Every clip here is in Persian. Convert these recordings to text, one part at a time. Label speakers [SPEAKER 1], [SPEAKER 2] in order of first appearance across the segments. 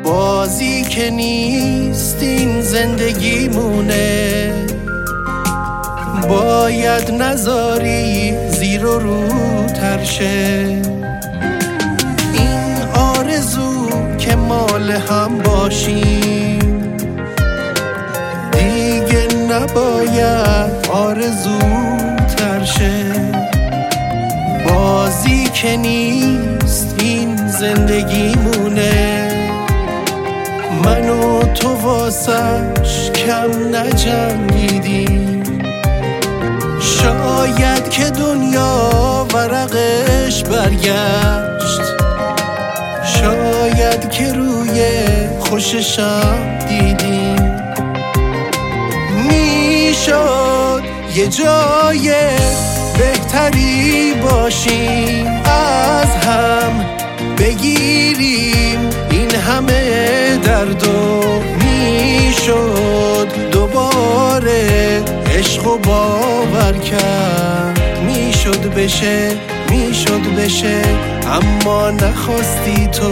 [SPEAKER 1] بازی که نیست این زندگی مونه، باید نذاری زیر و رو ترشه. این آرزو که مال هم باشیم دیگه نباید آرزو ترشه. بازی که نیست این زندگی مونه، من و تو واسش کم نجنگیدیم. شاید که دنیا ورقش برگشت، شاید که روی خوششم دیدیم. میشد یه جای بهتری باشیم، از هم بگیریم این همه درد و میشد دوباره عشق و باور کرد. میشد بشه اما نخواستی تو.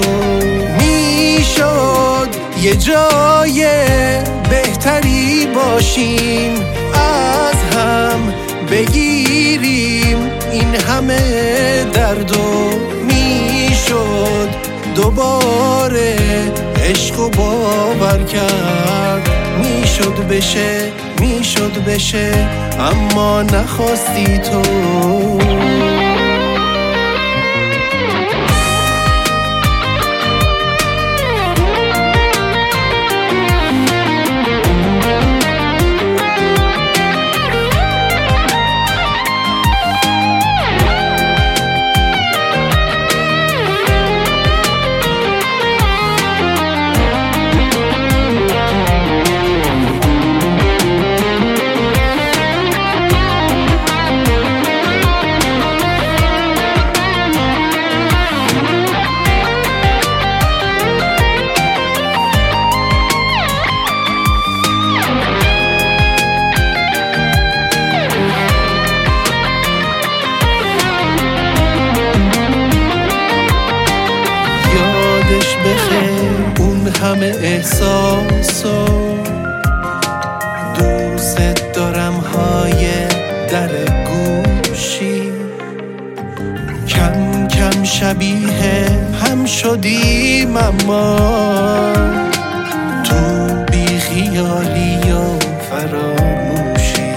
[SPEAKER 1] میشد یه جای بهتری باشیم، از هم بگیریم این همه درد و میشد دوباره عشق و باور کرد. میشد بشه اما نخواستی تو. اون همه احساسو دوست دارم های در گوشی، کم کم شبیه هم شدیم اما تو بی خیالی و فراموشی.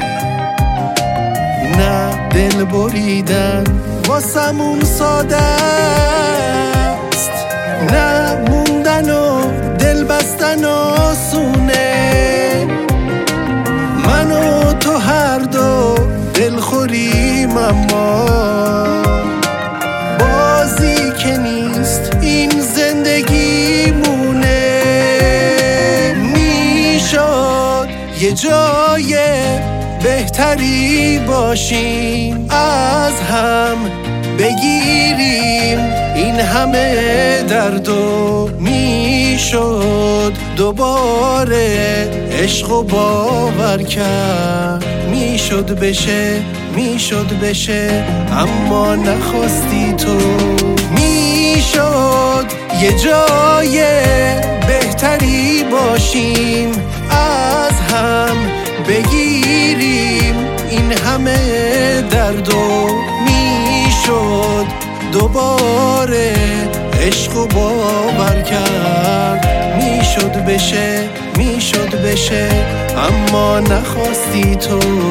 [SPEAKER 1] نه دل بریدن واسمون ساده است، نه موندن و دل بستن آسونه. من و تو هر دو دل خوریم اما بازی که نیست این زندگی مونه. میشد یه جای بهتری باشیم، از هم بگیریم این همه درد و میشد دوباره عشق و باور کرد. میشد بشه اما نخواستی تو. میشد یه جای بهتری باشیم، از هم بگیریم این همه درد و میشد دوباره عشق و باور کرد. میشد بشه اما نخواستی تو.